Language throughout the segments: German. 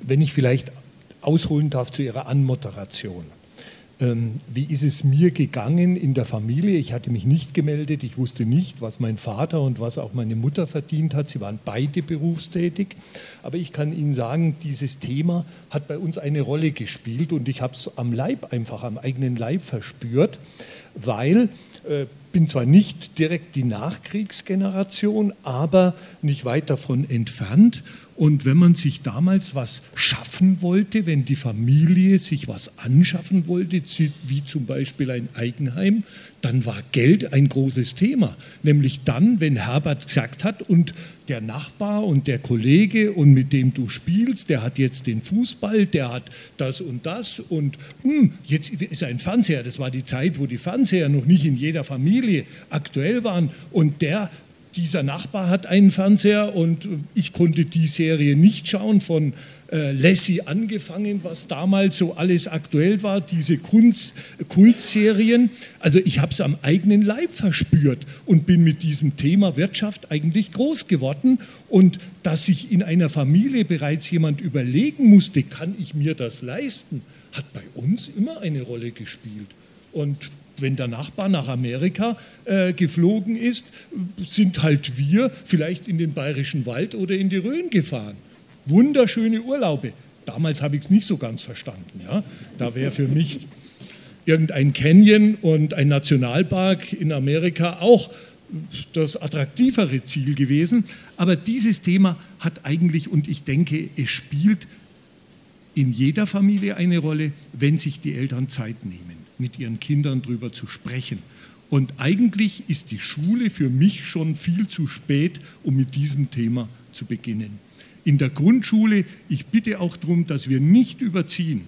Wenn ich vielleicht ausholen darf zu Ihrer Anmoderation. Wie ist es mir gegangen in der Familie? Ich hatte mich nicht gemeldet, ich wusste nicht, was mein Vater und was auch meine Mutter verdient hat. Sie waren beide berufstätig. Aber ich kann Ihnen sagen, dieses Thema hat bei uns eine Rolle gespielt und ich habe es am Leib, einfach am eigenen Leib verspürt, weil bin zwar nicht direkt die Nachkriegsgeneration, aber nicht weit davon entfernt. Und wenn man sich damals was schaffen wollte, wenn die Familie sich was anschaffen wollte, wie zum Beispiel ein Eigenheim, dann war Geld ein großes Thema. Nämlich dann, wenn Herbert gesagt hat, und der Nachbar und der Kollege, und mit dem du spielst, der hat jetzt den Fußball, der hat das und jetzt ist ein Fernseher. Das war die Zeit, wo die Fernseher noch nicht in jeder Familie aktuell waren. Und dieser Nachbar hat einen Fernseher und ich konnte die Serie nicht schauen, von Lassie angefangen, was damals so alles aktuell war, diese Kultserien. Also ich habe es am eigenen Leib verspürt und bin mit diesem Thema Wirtschaft eigentlich groß geworden. Und dass sich in einer Familie bereits jemand überlegen musste, kann ich mir das leisten, hat bei uns immer eine Rolle gespielt. Und wenn der Nachbar nach Amerika geflogen ist, sind halt wir vielleicht in den Bayerischen Wald oder in die Rhön gefahren. Wunderschöne Urlaube. Damals habe ich es nicht so ganz verstanden. Ja? Da wäre für mich irgendein Canyon und ein Nationalpark in Amerika auch das attraktivere Ziel gewesen. Aber dieses Thema hat eigentlich, und ich denke, es spielt in jeder Familie eine Rolle, wenn sich die Eltern Zeit nehmen, mit ihren Kindern darüber zu sprechen. Und eigentlich ist die Schule für mich schon viel zu spät, um mit diesem Thema zu beginnen. In der Grundschule, ich bitte auch darum, dass wir nicht überziehen.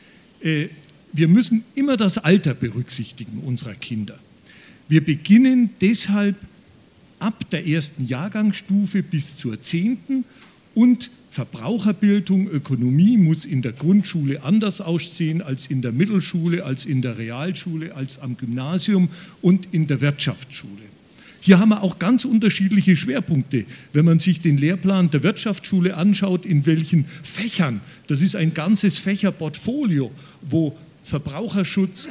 Wir müssen immer das Alter berücksichtigen unserer Kinder. Wir beginnen deshalb ab der ersten Jahrgangsstufe bis zur 10. und Verbraucherbildung, Ökonomie muss in der Grundschule anders aussehen als in der Mittelschule, als in der Realschule, als am Gymnasium und in der Wirtschaftsschule. Hier haben wir auch ganz unterschiedliche Schwerpunkte. Wenn man sich den Lehrplan der Wirtschaftsschule anschaut, in welchen Fächern, das ist ein ganzes Fächerportfolio, wo Verbraucherschutz,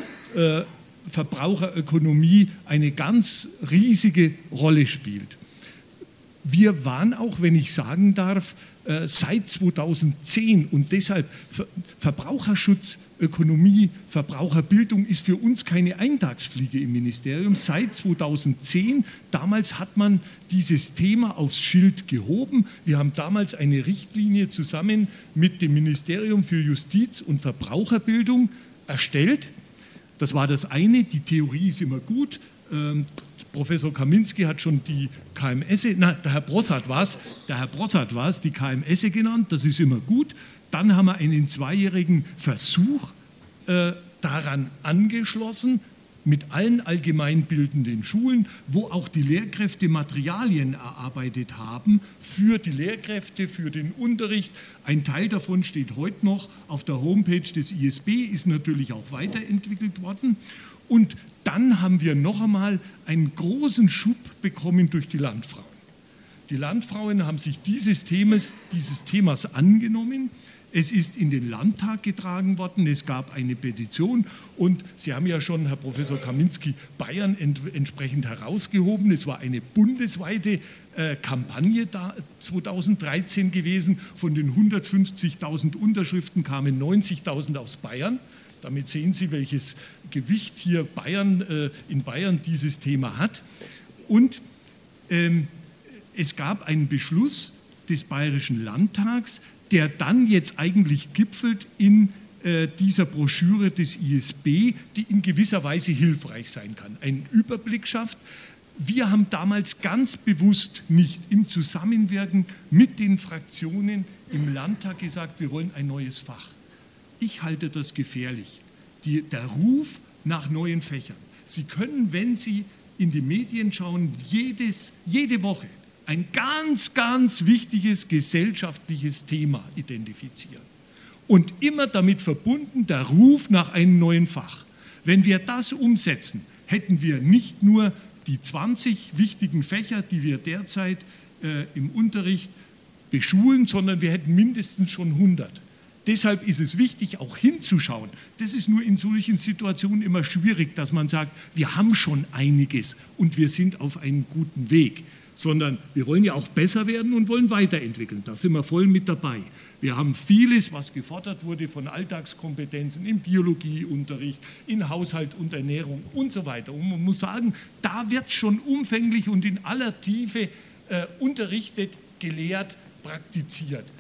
Verbraucherökonomie eine ganz riesige Rolle spielt. Wir waren auch, wenn ich sagen darf, seit 2010 und deshalb Verbraucherschutz, Ökonomie, Verbraucherbildung ist für uns keine Eintagsfliege im Ministerium. Seit 2010, damals hat man dieses Thema aufs Schild gehoben. Wir haben damals eine Richtlinie zusammen mit dem Ministerium für Justiz und Verbraucherbildung erstellt. Das war das eine, die Theorie ist immer gut. Professor Kaminski hat schon die KMS, der Herr Brossart war es, die KMS genannt, das ist immer gut. Dann haben wir einen 2-jährigen Versuch daran angeschlossen, mit allen allgemeinbildenden Schulen, wo auch die Lehrkräfte Materialien erarbeitet haben für die Lehrkräfte, für den Unterricht. Ein Teil davon steht heute noch auf der Homepage des ISB, ist natürlich auch weiterentwickelt worden. Und dann haben wir noch einmal einen großen Schub bekommen durch die Landfrauen. Die Landfrauen haben sich dieses Themas angenommen. Es ist in den Landtag getragen worden, es gab eine Petition und Sie haben ja schon, Herr Professor Kaminski, Bayern entsprechend herausgehoben. Es war eine bundesweite Kampagne da 2013 gewesen. Von den 150.000 Unterschriften kamen 90.000 aus Bayern. Damit sehen Sie, welches Gewicht hier in Bayern dieses Thema hat. Und es gab einen Beschluss des Bayerischen Landtags, der dann jetzt eigentlich gipfelt in dieser Broschüre des ISB, die in gewisser Weise hilfreich sein kann, einen Überblick schafft. Wir haben damals ganz bewusst nicht im Zusammenwirken mit den Fraktionen im Landtag gesagt, wir wollen ein neues Fach. Ich halte das gefährlich. Der Ruf nach neuen Fächern. Sie können, wenn Sie in die Medien schauen, jede Woche ein ganz, ganz wichtiges gesellschaftliches Thema identifizieren. Und immer damit verbunden der Ruf nach einem neuen Fach. Wenn wir das umsetzen, hätten wir nicht nur die 20 wichtigen Fächer, die wir derzeit im Unterricht beschulen, sondern wir hätten mindestens schon 100. deshalb ist es wichtig, auch hinzuschauen. Das ist nur in solchen Situationen immer schwierig, dass man sagt, wir haben schon einiges und wir sind auf einem guten Weg. Sondern wir wollen ja auch besser werden und wollen weiterentwickeln. Da sind wir voll mit dabei. Wir haben vieles, was gefordert wurde von Alltagskompetenzen im Biologieunterricht, in Haushalt und Ernährung und so weiter. Und man muss sagen, da wird schon umfänglich und in aller Tiefe unterrichtet, gelehrt, praktiziert.